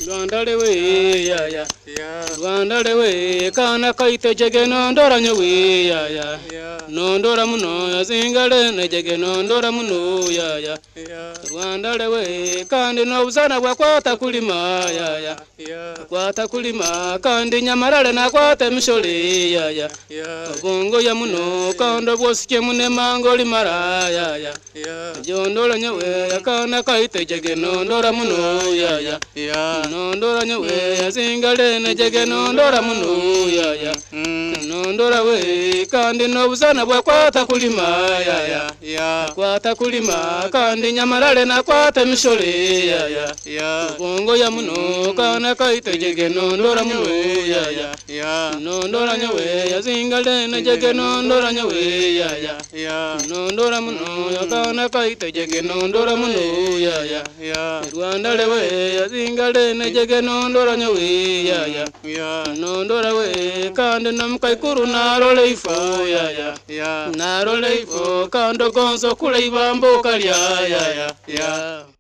Rwanda lewe ya ya Rwanda lewe kana kaite jege nondora nyowe ya nondora muno yazingale ne jege nondora muno ya Rwanda lewe kandi no buzana bwa kwata kulima ya kwata kulima kandi nyamarale na kwata mishole ya bongo ya muno kando bosike mune mango limara ya jondora nyowe kana kaite jege nondora muno ya nondora nyowe yazingale ne jege nondora muno ya nondora we kandi no buzana bwa kwata kulima ya kwata kulima kandi nyamarale na kwata mishole ya bongo ya muno kana kaite jege nondora muno ya nondora nyowe yazingale ne jege nondora nyowe ya nondora muno kana kaite jege nondora muno ya Rwanda lewe yazingale ne jege nondora nyowe ya nondora we kandi namkaikuru naro leifo ya naro leifo kando gonzo kule ibambo kalya ya